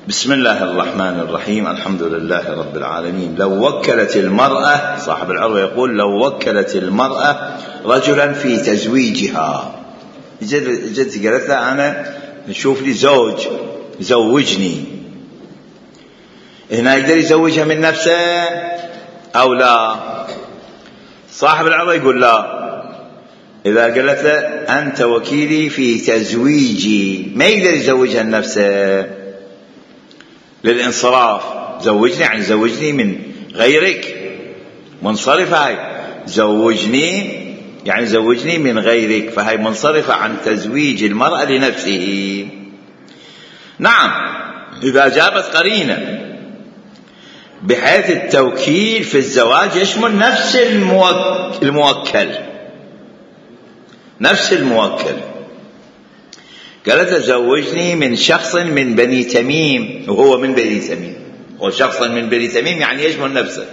بسم الله الرحمن الرحيم. الحمد لله رب العالمين. لو وكلت المرأة، صاحب العروة يقول لو وكلت المرأة رجلا في تزويجها، جت قالت له أنا نشوف لي زوج يزوجني، هنا يقدر يزوجها من نفسه أو لا؟ صاحب العروة يقول لا. إذا قالت له أنت وكيلي في تزويجي، ما يقدر يزوجها نفسه للانصراف. زوجني يعني زوجني من غيرك، منصرفة هاي. زوجني يعني زوجني من غيرك، فهي منصرفة عن تزويج المرأة لنفسه. نعم، إذا جابت قرينة بحيث التوكيل في الزواج يشمل نفس الموكل، نفس الموكل. قالت زوجني من شخص من بني تميم، وهو من بني تميم، وشخصا من بني تميم يعني يشمل نفسه.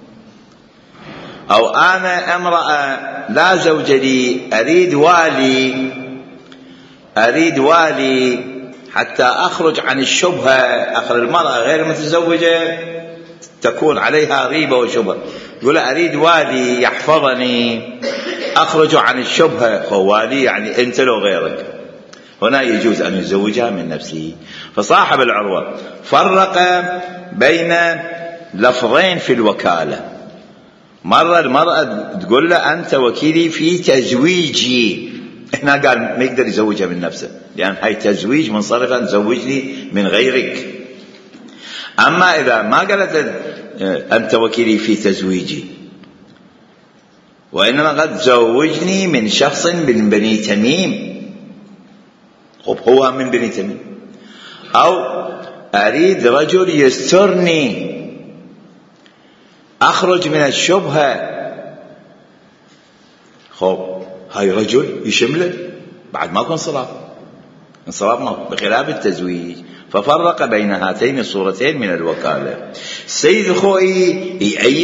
أو أنا امرأة لا زوج لي، أريد والي حتى أخرج عن الشبهة. آخر المرأة غير المتزوجة تكون عليها ريبة وشبهة، يقول أريد والي يحفظني أخرج عن الشبهة. فوالي يعني أنت لو غيرك، هنا يجوز أن يزوجها من نفسه. فصاحب العروة فرق بين لفظين في الوكالة. مرة المرأة تقول له أنت وكيلي في تزويجي، هنا قال ما يقدر يزوجها من نفسه، لأن هاي تزويج منصرفا، زوجني من غيرك. أما إذا ما قالت أنت وكيلي في تزويجي، وإنما قد زوجني من شخص من بني تميم، هو من بني تميم، أو أريد رجل يسترني أخرج من الشبهة. هاي رجل يشمله بعد ماكو انصراف ماكو، بخلاف التزويج. ففرق بين هاتين الصورتين من الوكالة. السيد الخوئي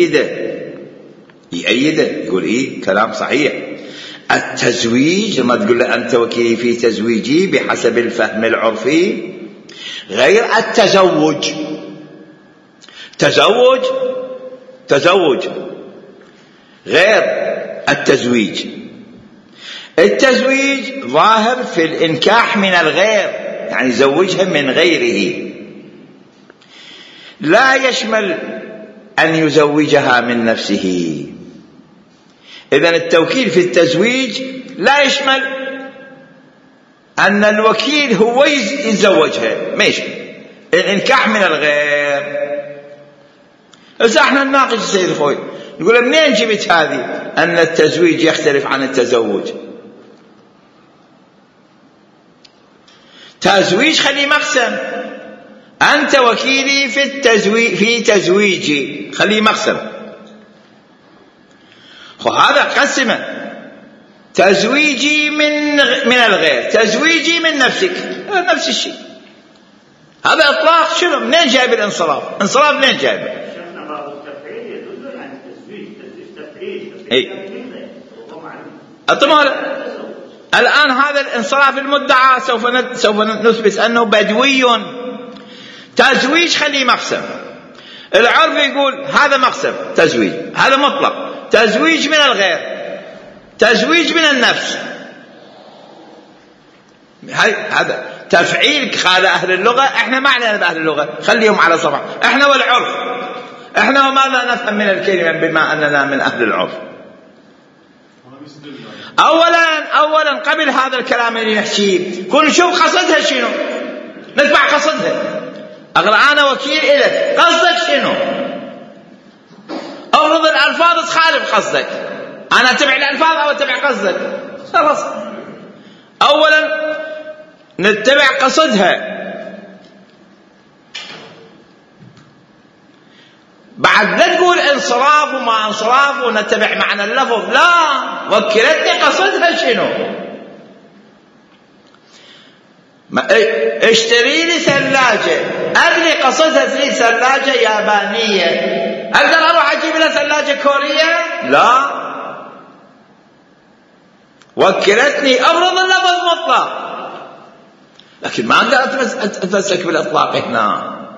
يأيده يقول كلام صحيح. التزويج لما تقول له أنت وكيلي في تزويجي بحسب الفهم العرفي غير التزوج. تزوج غير التزويج. التزويج ظاهر في الإنكاح من الغير، يعني زوجها من غيره، لا يشمل أن يزوجها من نفسه. إذن التوكيل في التزويج لا يشمل أن الوكيل هو يتزوجها، ما يشمل الإنكاح من الغير. إذا احنا نناقش السيد الخوي نقول منين جبت هذه أن التزويج يختلف عن التزوج؟ تزويج خلي مقسم، أنت وكيلي في تزويجي خلي مقسم. هذا قسمه، تزويجي من الغير، تزويجي من نفسك، نفس الشيء. هذا إطلاق. شنو منين جايب الانصراف؟ انصراف منين جايبه؟ الآن هذا الانصراف المدعى سوف نثبت أنه بدوي. تزويج خليه مقسم. العرف يقول هذا مقسم تزويج، هذا مطلق. تزويج من الغير، تزويج من النفس، هذا تفعيل. قال أهل اللغة، احنا ما علينا بأهل اللغة، خليهم على صفحة. احنا والعرف، احنا وماذا نفهم من الكلمة بما أننا من أهل العرف. أولا قبل هذا الكلام اللي نحكيه كل نشوف قصدها شنو، نتبع قصدها. أقول أنا وكيل إلك، قصدك شنو؟ أفرض الألفاظ تخالف قصدك، أنا أتبع الألفاظ أو أتبع قصدك؟ خلاص. أولا نتبع قصدها، بعد لا تقول انصراف وما انصراف ونتبع معنى اللفظ، لا، وكلتني قصدها شنو. اشتري لي ثلاجة، أبني قصدها تريد ثلاجة يابانية، أقدر أروح أجيب لها ثلاجة كورية؟ لا، وكلتني. أفرض اللفظ مطلق، لكن ما أقدر أتمسك بالإطلاق هنا.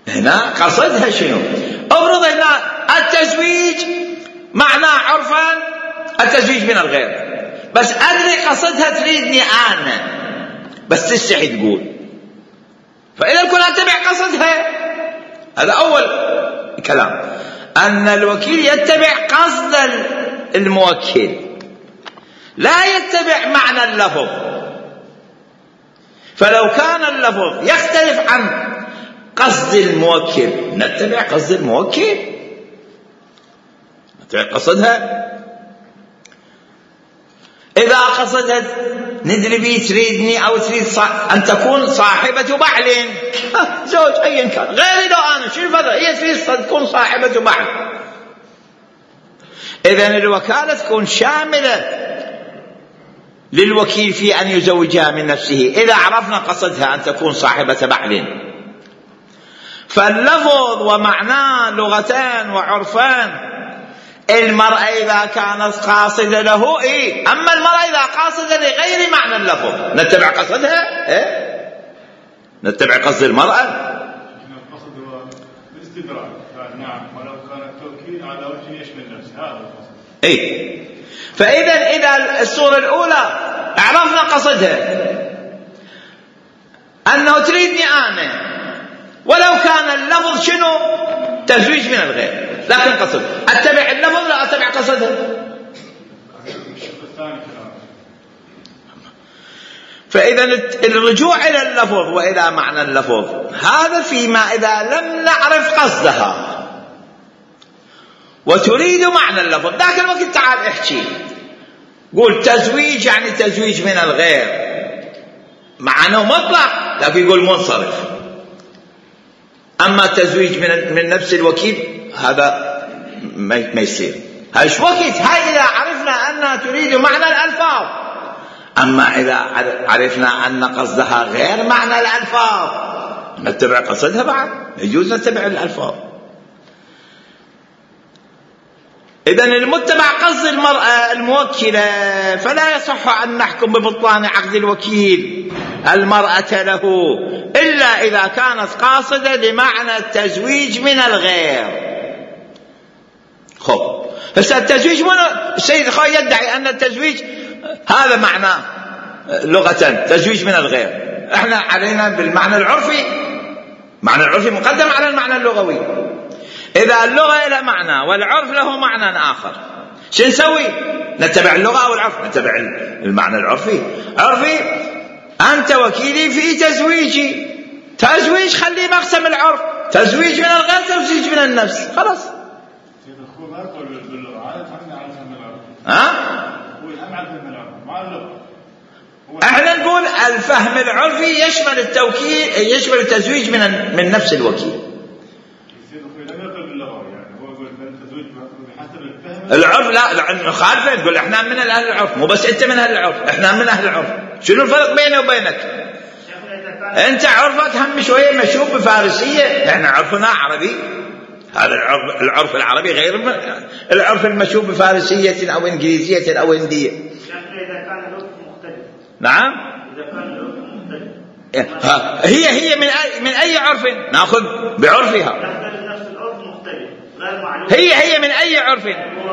هنا قصدها شنو؟ افرض هنا التزويج معناه عرفا التزويج من الغير، بس أدري قصدها تريدني أنا بس تستحي تقول، فإذا الكل أتبع قصدها. هذا أول كلام، أن الوكيل يتبع قصد الموكل لا يتبع معنى اللفظ. فلو كان اللفظ يختلف عن قصد الموكل نتبع قصد الموكل، نتبع قصدها. إذا قصدها ندري بي تريدني أو تريد أن تكون صاحبة بعل، زوج أيا كان، غير لو أنا شو الفرق، هي تريد تكون صاحبة بعل. إذن الوكالة تكون شاملة للوكيل في أن يزوجها من نفسه إذا عرفنا قصدها أن تكون صاحبة بعل. فاللفظ ومعناه لغتان وعرفان. المرأة إذا كانت قاصدة له أما المرأة إذا قاصدة لغير معنى اللفظ نتبع قصدها. نتبع قصد المرأة. القصد هو الاستدراك، نعم، ولو كان التوكيد على وجه يشمل نفسه هذا القصد. فإذا الصورة الأولى عرفنا قصدها أنه تريدني أنا، ولو كان اللفظ شنو؟ تزويج من الغير، لكن قصد أتبع اللفظ لا أتبع قصدها. فإذا الرجوع إلى اللفظ وإلى معنى اللفظ هذا فيما إذا لم نعرف قصدها وتريد معنى اللفظ. ذاك الوقت تعال احكي قول تزويج يعني تزويج من الغير، معناه مطلق لكن يقول منصرف. أما تزويج من نفس الوكيل هذا ما يصير. هاش وقت هاي إذا عرفنا أنها تريد معنى الألفاظ. أما إذا عرفنا أن قصدها غير معنى الألفاظ نتبع قصدها بعد، يجوز نتبع الألفاظ. إذن المتبع قصد المرأة الموكلة، فلا يصح أن نحكم ببطلان عقد الوكيل المرأة له إلا إذا كانت قاصدة لمعنى التزويج من الغير. خب هسه التزويج السيد الخوي يدعي أن التزويج هذا معناه لغة تزويج من الغير. احنا علينا بالمعنى العرفي، معنى العرفي مقدم على المعنى اللغوي. إذا اللغة لها معنى والعرف له معنى آخر شو نسوي؟ نتبع اللغة أو العرف؟ نتبع المعنى العرفي. عرفي أنت وكيلي في تزويجي، تزويج خلي مقسم العرف، تزويج من الغير تزويج من النفس، خلاص. احنا نقول الفهم العرفي يشمل التوكيل، يشمل التزويج من نفس الوكيل. العرف لا نخالفه، نقول احنا من اهل العرف، مو بس انت من اهل العرف، احنا من اهل العرف. شنو الفرق بيني وبينك؟ انت عرفك هم شويه مشوب بفارسيه، احنا عرفنا عربي. هذا العرف العربي غير العرف المشوب بفارسيه او انجليزيه او هنديه. اذا كان اللغه مختلف. نعم، اذا كان اللغه مختلف هي من اي عرف ناخذ بعرفها. نفس العرف مختلف غير معلوم. هي من اي عرف؟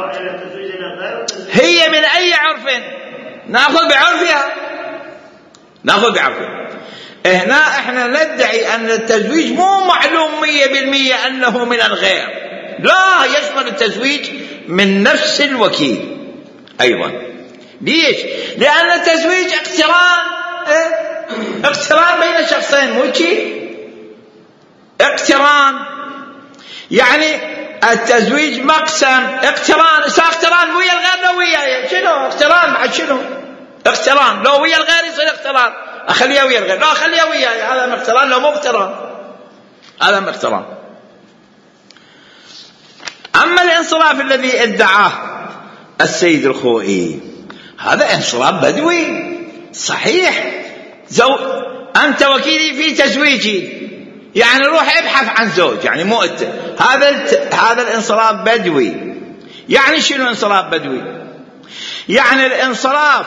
هي من اي عرف ناخذ بعرفها. ناخذ بعرفها. هنا احنا ندعي ان التزويج مو معلوم 100% انه من الغير، لا، يشمل التزويج من نفس الوكيل ايضا. ليش؟ لان التزويج اقتران بين شخصين، مو شيء اقتران. يعني التزويج مقسم اقتران، اقتران ويا الغير لو وياي، شنو اقتران بعد؟ شنو اقتران؟ لو ويا الغير يصير اقتران، اخليه ويا الغير، لا اخليه وياي، هذا اقتران. لو مو اقتران هذا اقتران. اما الانصراف الذي ادعاه السيد الخوئي هذا انصراف بدوي صحيح. انت وكيلي في تزويجي، يعني روح ابحث عن زوج، يعني مو انت. هذا الانصراف بدوي. يعني شنو انصراف بدوي؟ يعني الانصراف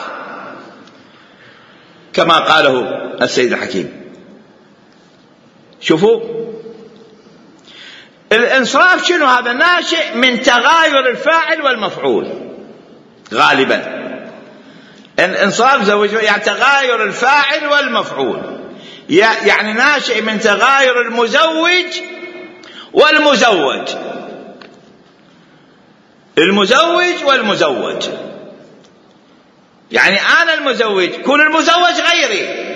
كما قاله السيد الحكيم. شوفوا الانصراف شنو هذا؟ ناشئ من تغاير الفاعل والمفعول غالبا. الانصراف زوج يعني تغاير الفاعل والمفعول، يعني ناشئ من تغاير المزوج والمزوج، المزوج والمزوج. يعني أنا المزوج كل المزوج غيري.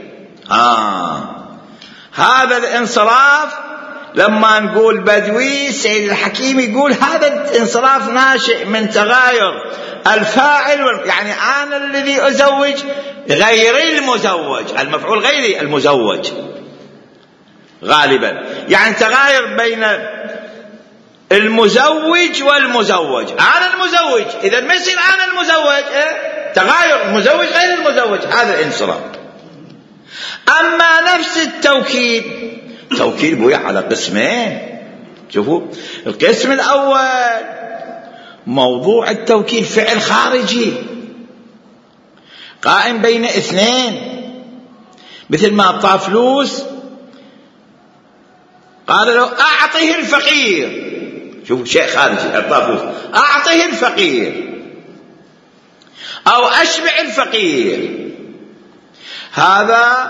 هذا الانصراف لما نقول بدوي سيد الحكيم يقول هذا الانصراف ناشئ من تغاير الفاعل يعني أنا الذي أزوج غيري المزوج، المفعول غيري المزوج غالبا، يعني تغاير بين المزوج والمزوج. أنا المزوج إذا ما يصير أنا المزوج تغاير المزوج غير المزوج، هذا الانصراف. أما نفس التوكيد، توكيد بويا على قسمين. شوفوا القسم الأول موضوع التوكيد فعل خارجي قائم بين اثنين، مثل ما أعطى فلوس قال له أعطيه الفقير. شوفوا شيء خارجي، أعطاه فلوس أعطيه الفقير أو أشبع الفقير. هذا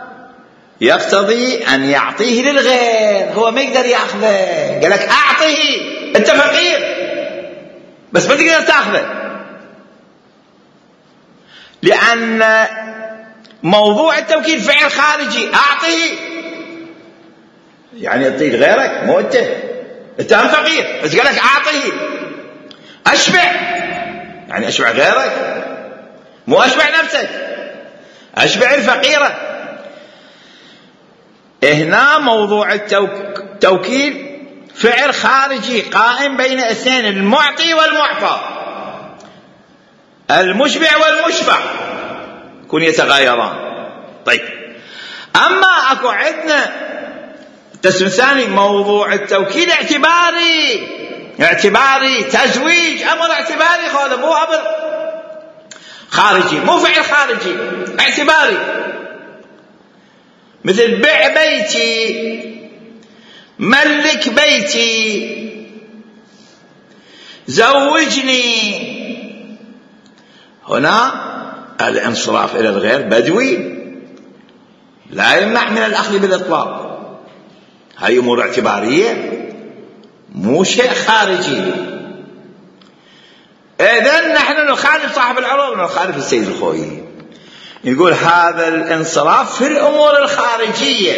يقتضي أن يعطيه للغير، هو ما يقدر يأخذه. قال لك أعطيه، أنت فقير بس ما تقدر تأخذه، لأن موضوع التوكيد فعل خارجي. أعطيه يعني أعطيه لغيرك، مو أنت هم فقير بس قال لك أعطيه. أشبع يعني أشبع غيرك، مو أشبع نفسك، أشبع الفقيرة. هنا موضوع التوكيد فعل خارجي قائم بين اثنين، المعطي والمعطى، المشبع والمشبع، كن يتغايران. طيب أما أكو عندنا القسم الثاني موضوع التوكيد اعتباري تزويج، أمر اعتباري، هذا مو أمر خارجي، مو فعل خارجي، اعتباري. مثل بيع بيتي، ملك بيتي، زوجني. هنا الانصراف إلى الغير بدوي لا يمنع من الأخذ بالإطلاق، هاي أمور اعتبارية مو شيء خارجي. إذن نحن نخالف صاحب العروض ونخالف السيد الخوئي، يقول هذا الانصراف في الأمور الخارجية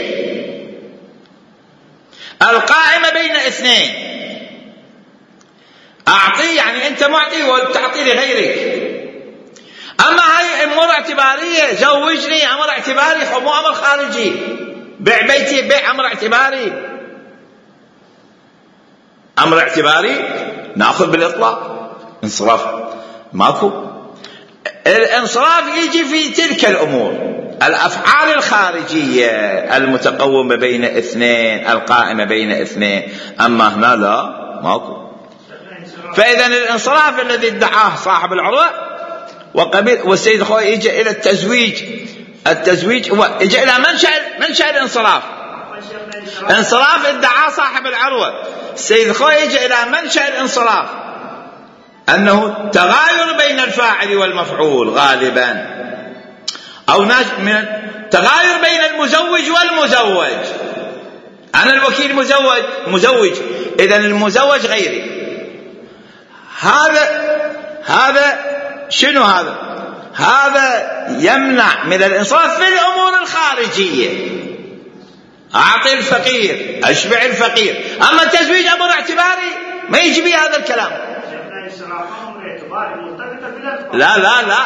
القائمة بين اثنين. أعطي يعني أنت معطي وتعطي لغيرك. أما هاي أمور اعتبارية، زوجني أمر اعتباري مو أمر خارجي، بيع بيتي بيع أمر اعتباري، أمر اعتباري نأخذ بالإطلاق. انصراف ماكو. الانصراف يجي في تلك الأمور، الأفعال الخارجية المتقومة بين اثنين، القائمة بين اثنين. أما هنا لا، ماكو. فإذا الانصراف الذي ادعاه صاحب العروة وقبل والسيد الخوئي يجي إلى التزويج هو يجي إلى منشأ الانصراف. انصراف ادعاه صاحب العروة، السيد الخوئي يجي إلى منشأ الانصراف أنه تغاير بين الفاعل والمفعول غالبا، أو من تغاير بين المزوج والمزوج. أنا الوكيل مزوج إذن المزوج غيري. هذا شنو هذا يمنع من الانصراف في الأمور الخارجية. أعطي الفقير، أشبع الفقير. أما التزويج أمر اعتباري ما يجي به هذا الكلام. لا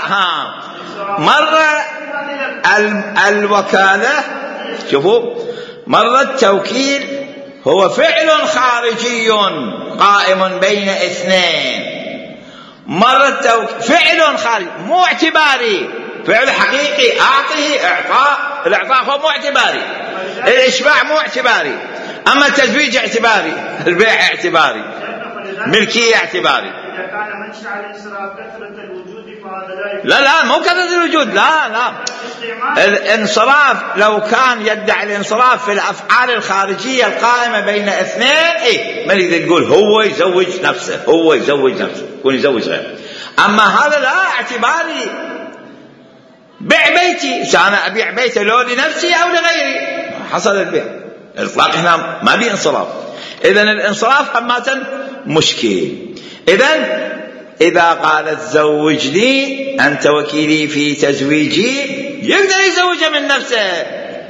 مرة الوكالة، شوفوا، مرة التوكيل هو فعل خارجي قائم بين اثنين، مرة فعل خارجي مو اعتباري، فعل حقيقي. أعطيه إعطاء، الإعطاء هو مو اعتباري، الإشباع مو اعتباري. أما التزويج اعتباري، البيع اعتباري، ملكية اعتباري. إذا كان منشأ الإنصراف كثرة الوجود لا مو كثرة الوجود، لا الانصراف لو كان يدعي الانصراف في الأفعال الخارجية القائمة بين اثنين، من إذا تقول هو يزوج نفسه يكون يزوج غيره. أما هذا لا، اعتباري بيع بيتي، أنا أبيع بيتي لو لنفسي أو لغيري، حصل البيع. الإطلاق هنا ما بي انصراف. إذن الانصراف همة مشكل. إذا قالت زوجني أنت وكيلي في تزويجي، يقدر يزوجها من نفسه،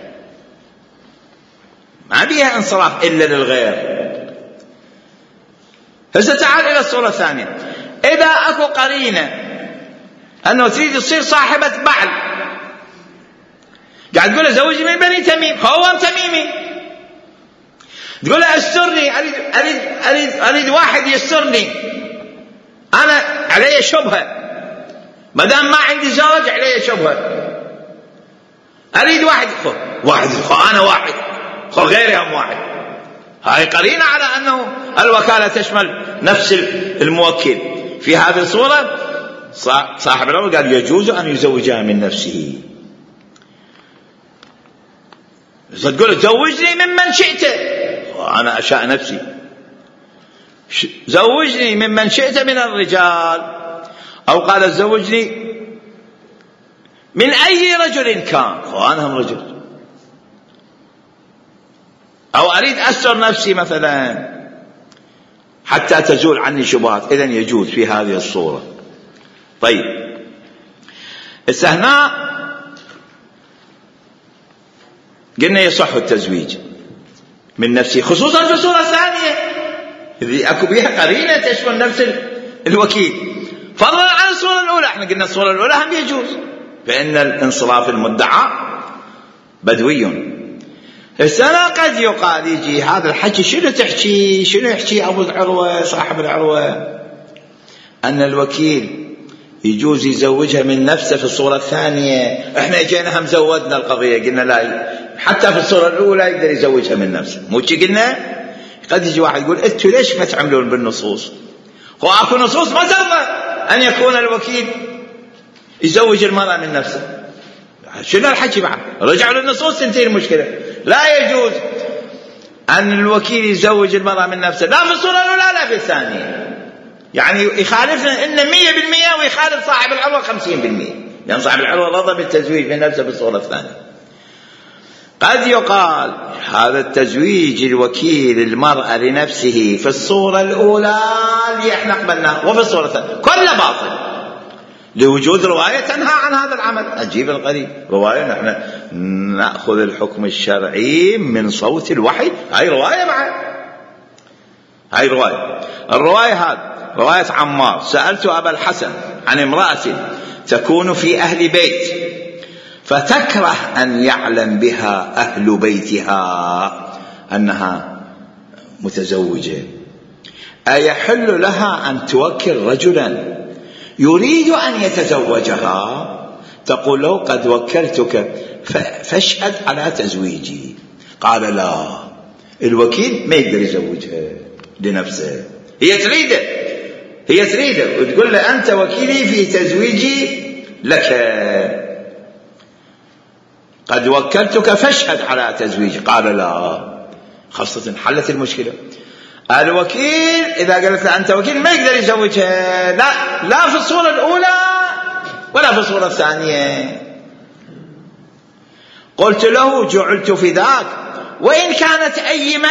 ما بيها انصراف إلا للغير. هسه تعال إلى الصورة الثانية. إذا أكو قرينة أنه تريد تصير صاحبة بعل، قاعد تقول له زوجي من بني تميم، هو تميمي، تقول له استرني، أريد واحد يسترني، أنا علي شبهة، ما دام ما عندي زوج علي شبهة، أريد واحد أنا واحد، غيري هم واحد. هاي قرينة على أنه الوكالة تشمل نفس الموكل. في هذه الصورة صاحب الأمر قال يجوز أن يزوجها من نفسه. تقول زوجني ممن شئت، أنا أشاء نفسي، زوجني ممن شئت من الرجال، أو قال زوجني من أي رجل كان، أنا هم رجل، أو أريد أستر نفسي مثلا حتى تزول عني شبهات. إذن يجوز في هذه الصورة. طيب هنا قلنا يصح التزويج من نفسه، خصوصا في الصورة الثانية إذا أكو بها قرينة تشمل نفس الوكيل، فضلا عن الصورة الأولى. احنا قلنا الصورة الأولى هم يجوز، فإن الانصراف المدعى بدوي. السنة قد يقال يجي هذا الحكي شنو يحكي أبو العروة صاحب العروة، أن الوكيل يجوز يزوجها من نفسه في الصورة الثانية. احنا جينا هم زودنا القضية، قلنا لا، حتى في الصورة الأولى يقدر يزوجها من نفسه، مو شي قلنا. قد يجي واحد يقول انتوا ليش ما تعملون بالنصوص؟ هو اكو نصوص ما ترضى أن يكون الوكيل يزوج المرأة من نفسه. شنو الحكي معه؟ رجعوا للنصوص تنتهي المشكلة. لا يجوز أن الوكيل يزوج المرأة من نفسه، لا في الصورة الأولى لا في الثانية. يعني يخالفنا إن 100%، ويخالف صاحب العروة 50%، لأن صاحب العروة رضى بالتزويج من نفسه في الصورة الثانية. قد يقال هذا التزويج الوكيل المرأة لنفسه في الصورة الأولى اللي احنا قبلناه، وفي الصورة الثانية كله باطل، لوجود رواية تنهى عن هذا العمل. أجيب القريب رواية، نحن نأخذ الحكم الشرعي من صوت الوحي. هاي رواية معه، هاي رواية. الرواية هذه رواية عمار: سألت أبا الحسن عن امرأة تكون في أهل بيت فتكره أن يعلم بها أهل بيتها أنها متزوجة، أيحل لها أن توكل رجلا يريد أن يتزوجها؟ تقول له قد وكلتك فاشهد على تزويجي. قال لا، الوكيل ما يقدر يزوجها لنفسه، هي تريده وتقول له أنت وكيلي في تزويجي لك، قد وكلتك فاشهد على تزويجي. قال لا، خاصة حلت المشكلة. الوكيل إذا قالت له أنت وكيل ما يقدر يزوجها، لا في الصورة الأولى ولا في الصورة الثانية. قلت له جعلت في ذاك وإن كانت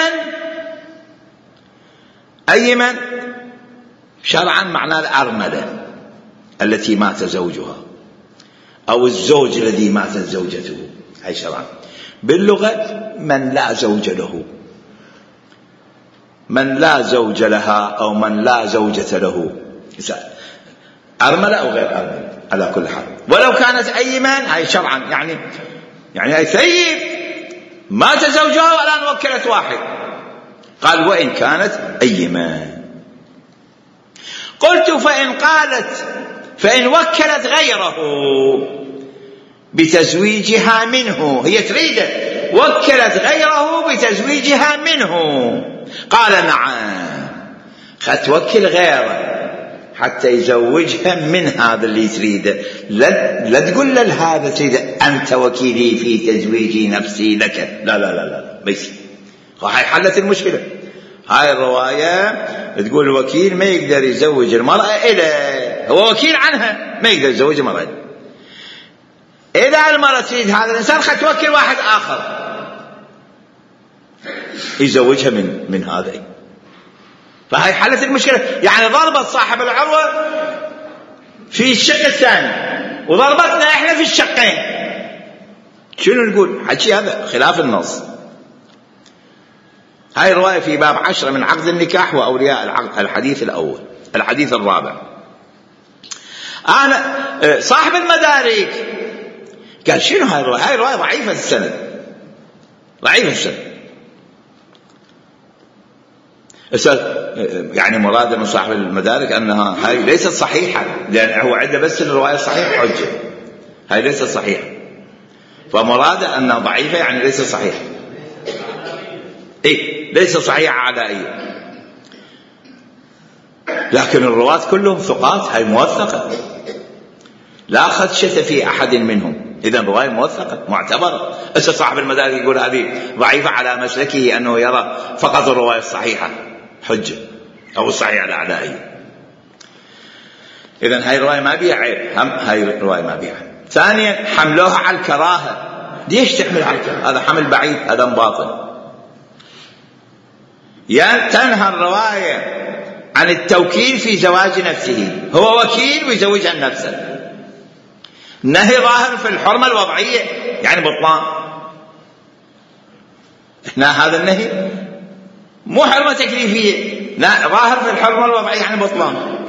أيمن شرعا معناه الأرملة التي مات زوجها، أو الزوج الذي ماتت زوجته، هي شرعا. باللغة من لا زوج له، من لا زوج لها أو من لا زوجة له، أرملة أو غير أرملة على كل حال. ولو كانت أيمن هي شرعا يعني أي ثيب مات زوجها والآن وكلت واحد. قال وإن كانت أيمن. قلت فإن وكلت غيره بتزويجها منه، هي تريده وكلت غيره بتزويجها منه. قال نعم، توكل غيره حتى يزوجها من هذا اللي تريده. لا تقول له هذا تريده أنت وكيلي في تزويج نفسي لك، لا لا لا لا ما يصير. هاي حلت المشكلة. هاي الرواية تقول الوكيل ما يقدر يزوج المرأة إلا هو وكيل عنها، ما يقدر يزوج المرأة. إذا المرأة تريد هذا الإنسان خد توكل واحد آخر يزوجها من هذا. فهي حلت المشكلة. يعني ضربت صاحب العروة في الشق الثاني وضربتنا إحنا في الشقين. شنو نقول؟ حكي هذا خلاف النص. هاي الرواية في باب 10 من عقد النكاح وأولياء العقد، الحديث الأول. الحديث الرابع، أنا صاحب المدارك قال شنو هاي الرواية؟ هاي الرواية ضعيفة السند، ضعيفة السند. يعني مراد من صاحب المدارك أنها هاي ليست صحيحة، لأن هو عنده بس الرواية الصحيحة حجة، هاي ليست صحيحة. فمراد أنها ضعيفة يعني ليست صحيحة. إيه ليس صحيحة عدائية، لكن الرواة كلهم ثقات، هاي موثقة، لا خدشة في أحد منهم. إذن رواية موثقة معتبرة. صاحب المدارك يقول هذه ضعيفة على مسلكه أنه يرى فقط الرواية الصحيحة حجة أو الصحيحة العدائية. إذن هاي الرواية ما بيها عيب، هم هاي الرواية ما بيها. ثانيا حملوها على الكراهة. ليش تحمل على الكراهة؟ هذا حمل بعيد، هذا باطل. يعني تنهى الرواية عن التوكيل في زواج نفسه، هو وكيل ويزوجها نفسه. نهي ظاهر في الحرمة الوضعية يعني بطلان. هنا هذا النهي مو حرمة تكليفية، لا ظاهر في الحرمة الوضعية يعني بطلان.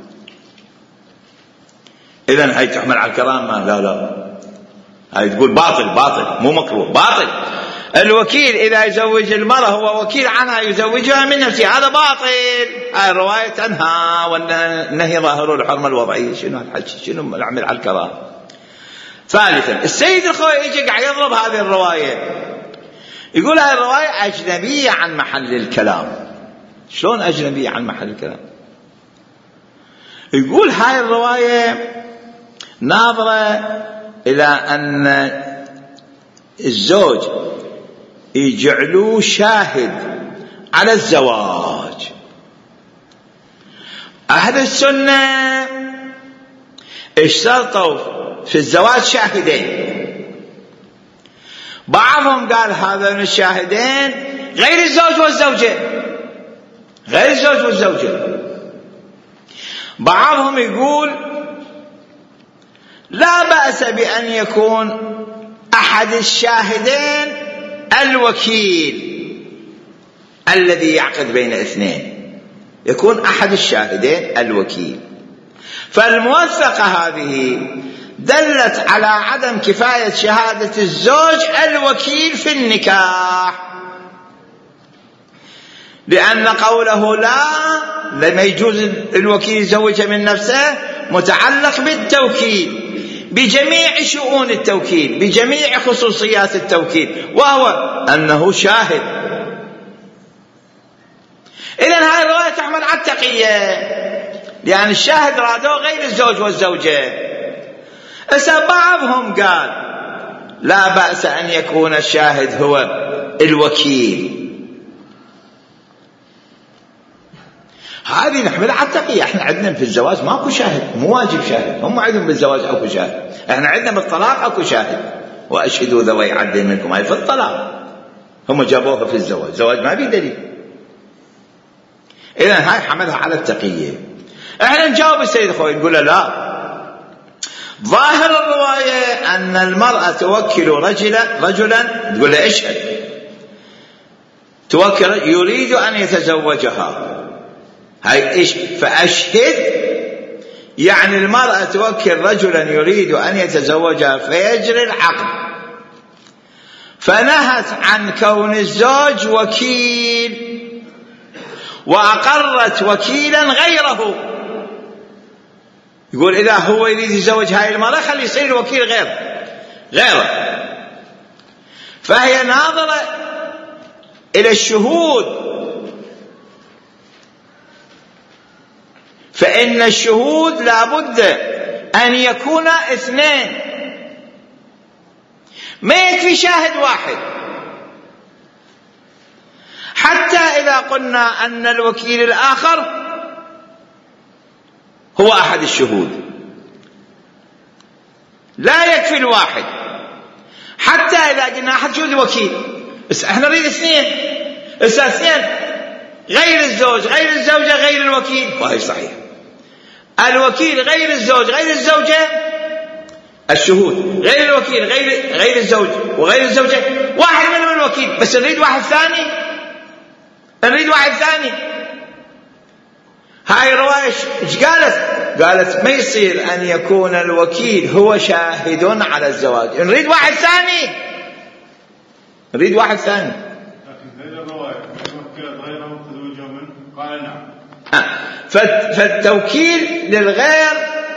إذن هاي تحمل على الكرامة؟ لا لا، هاي تقول باطل، باطل مو مكروه، باطل. الوكيل إذا يزوج المرأة هو وكيل عنها يزوجها من نفسه، هذا باطل. هاي الرواية تنهى، والنهي ظاهر الحرمة الوضعية. شنو الحكي؟ شنو العمل على الكرامة؟ ثالثا السيد الخوي يجي قاعد يضرب هذه الرواية، يقول هاي الرواية أجنبية عن محل الكلام. شلون أجنبية عن محل الكلام؟ يقول هاي الرواية ناظرة إلى أن الزوج يجعلوه شاهد على الزواج. أهل السنة اشترطوا في الزواج شاهدين. بعضهم قال هذين الشاهدين غير الزوج والزوجة، غير الزوج والزوجة. بعضهم يقول لا بأس بأن يكون أحد الشاهدين الوكيل الذي يعقد بين اثنين، يكون أحد الشاهدين الوكيل. فالموثقة هذه دلت على عدم كفاية شهادة الزوج الوكيل في النكاح، لأن قوله لا لما يجوز الوكيل يزوجها من نفسه متعلق بالتوكيل، بجميع شؤون التوكيل، بجميع خصوصيات التوكيل، وهو أنه شاهد. إذن هذه الرواية تحمل على التقية، لأن الشاهد رادوا غير الزوج والزوجة. بعضهم قال لا بأس أن يكون الشاهد هو الوكيل. هذه نحمل على التقية. احنا عندنا في الزواج ماكو شاهد، مو واجب شاهد. هم عندهم بالزواج اكو شاهد، احنا عندنا بالطلاق اكو شاهد، واشهدوا ذوي عدل منكم. هاي في الطلاق، هم جابوها في الزواج. الزواج ما بيه دليل. اذا هاي حملها على التقية. احنا نجاوب السيد خوي نقول له لا، ظاهر الرواية أن المرأة توكل رجلا تقول له اشهد، توكل يريد أن يتزوجها. هاي إيش؟ فأشهد يعني المرأة توكل رجلا يريد أن يتزوجها فيجري العقد، فنهت عن كون الزوج وكيل وأقرت وكيلا غيره. يقول إذا هو يريد يزوج هاي المرأة خلي يصير وكيل غيره. فهي ناظرة إلى الشهود، فإن الشهود لابد أن يكون اثنين، ما يكفي شاهد واحد. حتى إذا قلنا أن الوكيل الآخر هو أحد الشهود لا يكفي الواحد. حتى إذا قلنا أحد شهود الوكيل، بس احنا نريد اثنين، اثنين غير الزوج غير الزوجة غير الوكيل، وهي صحيح. الوكيل غير الزوج غير الزوجة، الشهود غير الوكيل غير الزوج وغير الزوجة، واحد منهم الوكيل، بس نريد واحد ثاني، نريد واحد ثاني. هاي الرواية ايش قالت ما يصير أن يكون الوكيل هو شاهد على الزواج، نريد واحد ثاني، نريد واحد ثاني. لكن هذه الرواية توكلت غيره تزوجه منه، قال نعم. فالتوكيل للغير،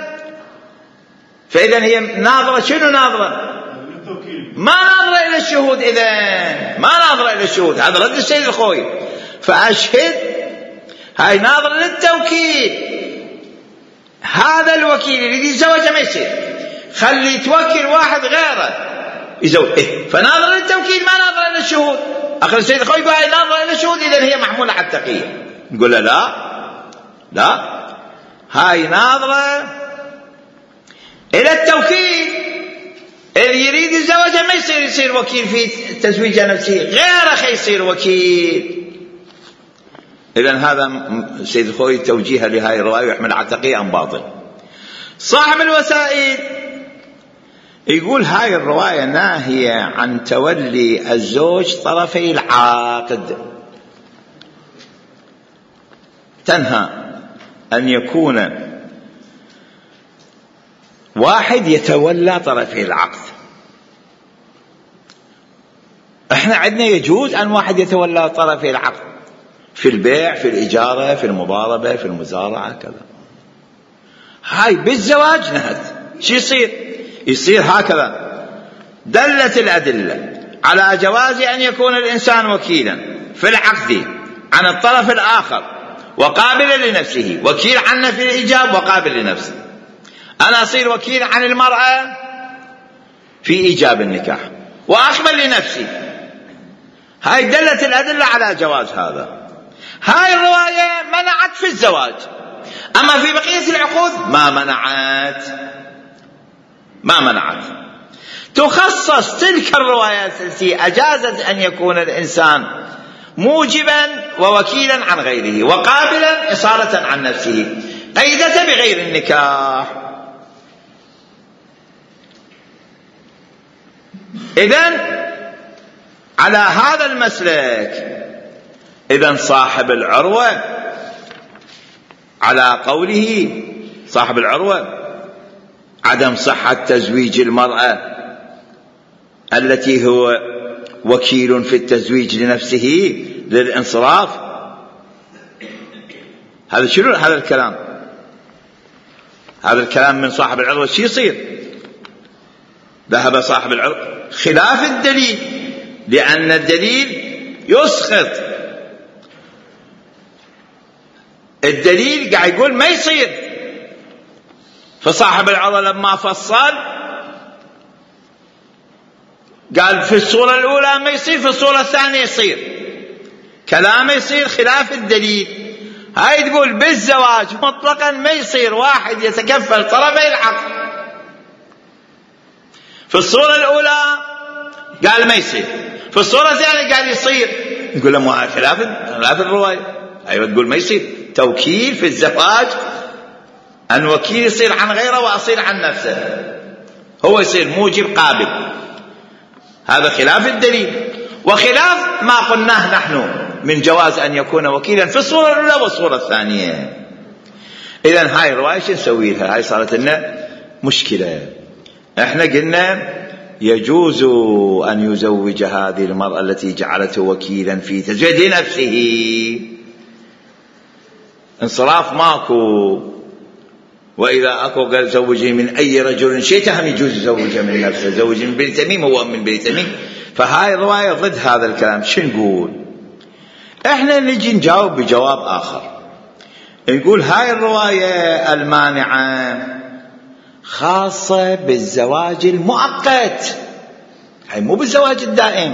فإذا هي ناظرة، شنو ناظرة؟ ما ناظرة إلى الشهود، إذن ما ناظرة إلى الشهود، هذا رد السيد الخوي. فأشهد هاي ناظرة للتوكيل. هذا الوكيل اللي يتزوج ما يصير، خلي يتوكل واحد غيره يزوج، فناظرة للتوكيل ما ناظرة إلى الشهود. آخر السيد الخوي هاي ناظرة إلى الشهود، إذن هي محمولة على التقية. نقول له لا، هاي ناظرة إلى التوكيل. اللي يريد الزواج ما يصير وكيل في تزويج نفسه، غيره يصير وكيل. إذن هذا سيد الخوي توجيه لهاي الرواية ويحمل على التقية أم باطل. صاحب الوسائل يقول هاي الرواية ناهية عن تولي الزوج طرفي العقد، تنهى أن يكون واحد يتولى طرفي العقد. احنا عندنا يجوز أن واحد يتولى طرفي العقد في البيع، في الإجارة، في المضاربة، في المزارعة، كذا. هاي بالزواج نهت. شو يصير هكذا. دلت الأدلة على جواز أن يكون الإنسان وكيلا في العقد عن الطرف الآخر وقابلا لنفسه، وكيل عنه في الإيجاب وقابل لنفسه. أنا أصير وكيل عن المرأة في إيجاب النكاح وأقبل لنفسي. هاي دلت الأدلة على جواز هذا. هاي الرواية منعت في الزواج، أما في بقية العقود ما منعت. تخصص تلك الروايات التي أجازت أن يكون الإنسان موجبا ووكيلا عن غيره وقابلا إصالة عن نفسه، قيدت بغير النكاح. إذن على هذا المسلك، إذن صاحب العروة على قوله صاحب العروة عدم صحة تزويج المرأة التي هو وكيل في التزويج لنفسه للانصراف. هذا شنو هذا الكلام؟ هذا الكلام من صاحب العروة شو يصير؟ ذهب صاحب العروة خلاف الدليل، لأن الدليل يسقط. الدليل قاعد يقول ما يصير. فصاحب العروة لما فصل قال في الصورة الأولى ما يصير، في الصورة الثانية يصير. كلامه يصير خلاف الدليل. هاي تقول بالزواج مطلقا ما يصير واحد يتكفل طرفي العقد. في الصورة الأولى قال ما يصير، في الصورة الثانية قال يصير. نقول له ما خلاف الرواية. أيوة تقول ما يصير توكيل في الزواج، أن وكيل يصير عن غيره وأصير عن نفسه، هو يصير موجب قابل. هذا خلاف الدليل وخلاف ما قلناه نحن من جواز أن يكون وكيلا في الصورة الأولى والصورة الثانية. إذن هاي الرواية شو نسوي لها؟ هاي صارت لنا مشكلة. احنا قلنا يجوز أن يزوج هذه المرأة التي جعلته وكيلا في تزويج نفسه، انصراف ماكو. وإذا أكو قال زوجي من أي رجل شئت هم يجوز يزوجه من نفسه، زوجي من بني تميم هو من بني تميم. فهاي الرواية ضد هذا الكلام. شو نقول؟ احنا نجي نجاوب بجواب آخر. يقول هاي الرواية المانعة خاصة بالزواج المؤقت، هاي مو بالزواج الدائم.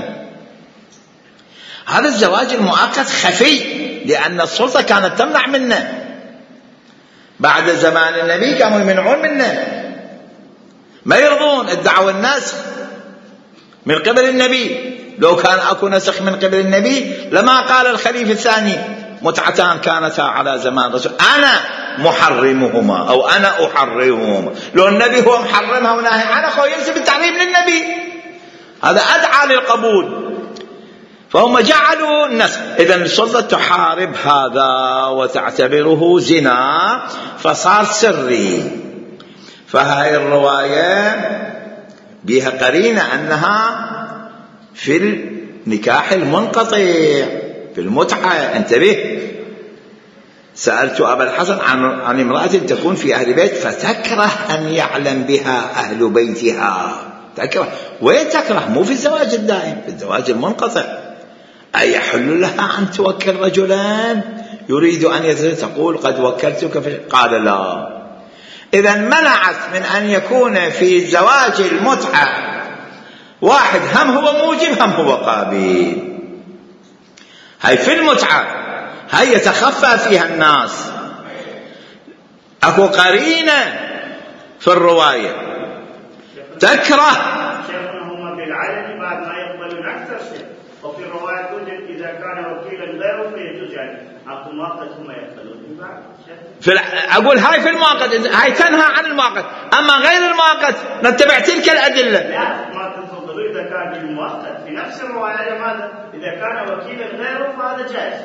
هذا الزواج المؤقت خفي لأن السلطة كانت تمنع منه، بعد زمان النبي كانوا يمنعون منه، ما يرضون ادعوا النسخ من قبل النبي. لو كان اكو نسخ من قبل النبي لما قال الخليفة الثاني متعتان كانتا على زمان رسول انا محرمهما او انا احرمهما. لو النبي هو محرمها وناهي عنها هو ينسب التحريم للنبي، هذا ادعى للقبول. فهم جعلوا النسخ. اذا السلطة تحارب هذا وتعتبره زنا فصار سري. فهاي الرواية بها قرينة أنها في النكاح المنقطع في المتعة. انتبه، سألت أبا الحسن عن امرأة تكون في أهل بيت فتكره أن يعلم بها أهل بيتها. تكره، وين تكره؟ مو في الزواج الدائم، في الزواج المنقطع. أيحل لها أن توكل رجلان يريد أن يتزوج تقول قد وكلتك قال لا. إذا منعت من أن يكون في زواج المتعة واحد هم هو موجب هم هو قابل. هاي في المتعة هاي يتخفى فيها الناس. أكو قرينة في الرواية تكره هم بالعلم بعد ما يقبلون أكثر شيء. وفي الرواية توجد إذا كان وكيلا غيره فيجوز يعني أكو مؤقت هم يقبلون أقول هاي في المؤقت، هاي تنهى عن المؤقت. أما غير المؤقت نتبع تلك الأدلة. لا ما تنتظروا إذا كان بالمؤقت في نفس الرواية. ماذا إذا كان وكيلا غيره فهذا جائز.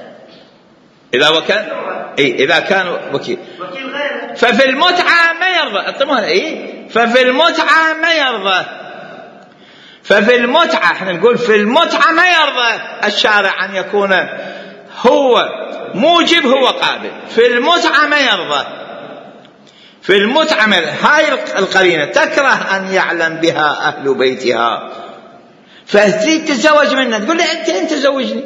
إذا كان وكيل غيره ففي المتعة ما يرضى. ففي المتعة ما يرضى. ففي المتعة احنا نقول في المتعة ما يرضى الشارع أن يكون هو موجب هو قابل. في المتعة ما يرضى. في المتعة هاي القرينة تكره أن يعلم بها أهل بيتها فتريد تتزوج منها تقول لي أنت زوجني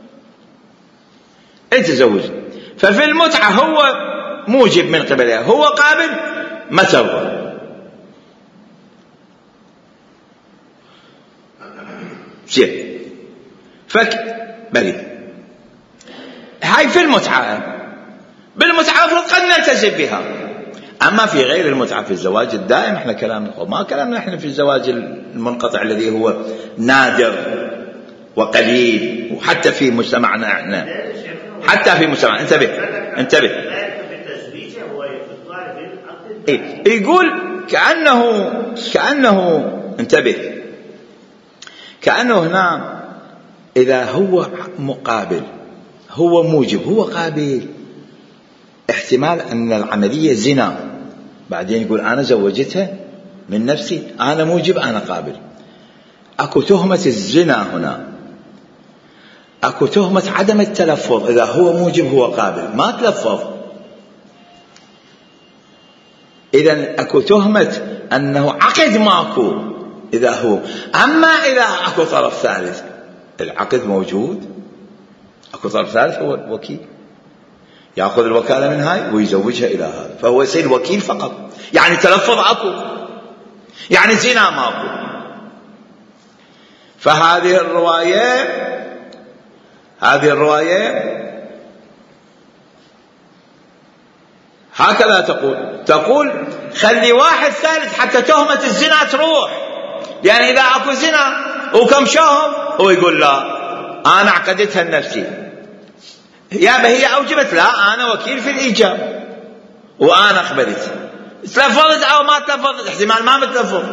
أنت زوجني. ففي المتعة هو موجب من قبلها هو قابل ما ترضى. زين بلي هاي في المتعة. بالمتعة افرض قد نلتزم بها. أما في غير المتعة في الزواج الدائم احنا كلامنا ما كلامنا احنا في الزواج المنقطع الذي هو نادر وقليل وحتى في مجتمعنا احنا حتى في مجتمع. انتبه يقول كأنه انتبه كأنه هنا إذا هو مقابل هو موجب هو قابل احتمال أن العملية زنا بعدين يقول أنا زوجتها من نفسي أنا موجب أنا قابل. أكو تهمة الزنا هنا. أكو تهمة عدم التلفظ. إذا هو موجب هو قابل ما تلفظ. إذن أكو تهمة أنه عقد ماكو إذا هو. أما إذا أكو طرف ثالث العقد موجود. أكو طرف ثالث هو الوكيل يأخذ الوكالة من هاي ويزوجها إلى هذا فهو يصير وكيل فقط. يعني تلفظ أكو يعني زنا ماكو. فهذه الرواية هكذا تقول خلي واحد ثالث حتى تهمة الزنا تروح. يعني إذا أكو زنا وكم شهر هو يقول لا أنا عقدتها لنفسي يا هي أوجبت لا أنا وكيل في الإيجاب وأنا أقبلت. تلفظت أو ما تلفظت احتمال ما متلفظ.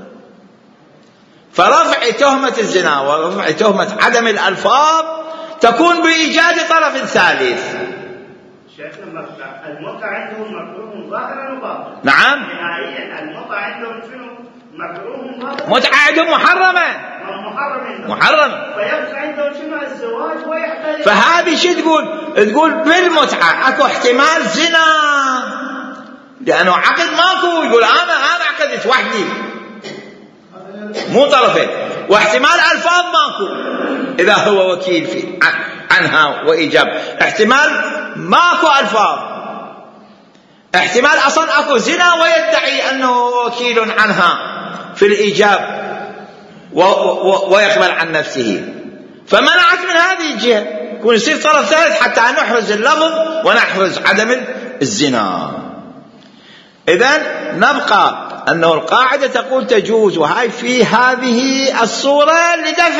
فرفع تهمة الزنا ورفع تهمة عدم الألفاظ تكون بإيجاد طرف ثالث. شيخنا المتعة عندهم مكروه ظاهرا وباطنا. نعم نهائيا المتعة عندهم شنو؟ مكروه ظاهرا. متعة عندهم محرمة. فيبقى عندهم شنو؟ الزواج ويحتاج. فهذه شو تقول بالمتعة اكو احتمال زنا لأنه عقد ماكو. يقول أنا عقدت وحدي مو طرفين. واحتمال ألفاظ ماكو إذا هو وكيل عنها وإيجاب. احتمال ماكو ألفاظ احتمال أصلا أكو زنا ويدعي أنه وكيل عنها في الإيجاب ويقبل عن نفسه، فمنعت من هذه الجهة، يكون يصير طرف ثالث حتى نحرز اللفظ ونحرز عدم الزنا. إذن نبقى أنه القاعدة تقول تجوز، وهي في هذه الصورة لدفع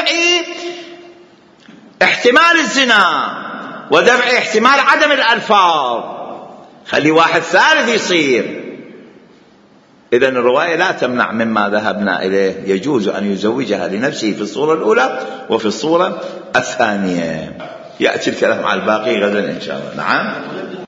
احتمال الزنا ودفع احتمال عدم الألفاظ، خلي واحد ثالث يصير. إذن الرواية لا تمنع مما ذهبنا إليه، يجوز أن يزوجها لنفسه في الصورة الأولى وفي الصورة الثانية. يأتي الكلام على الباقي غدا إن شاء الله. نعم.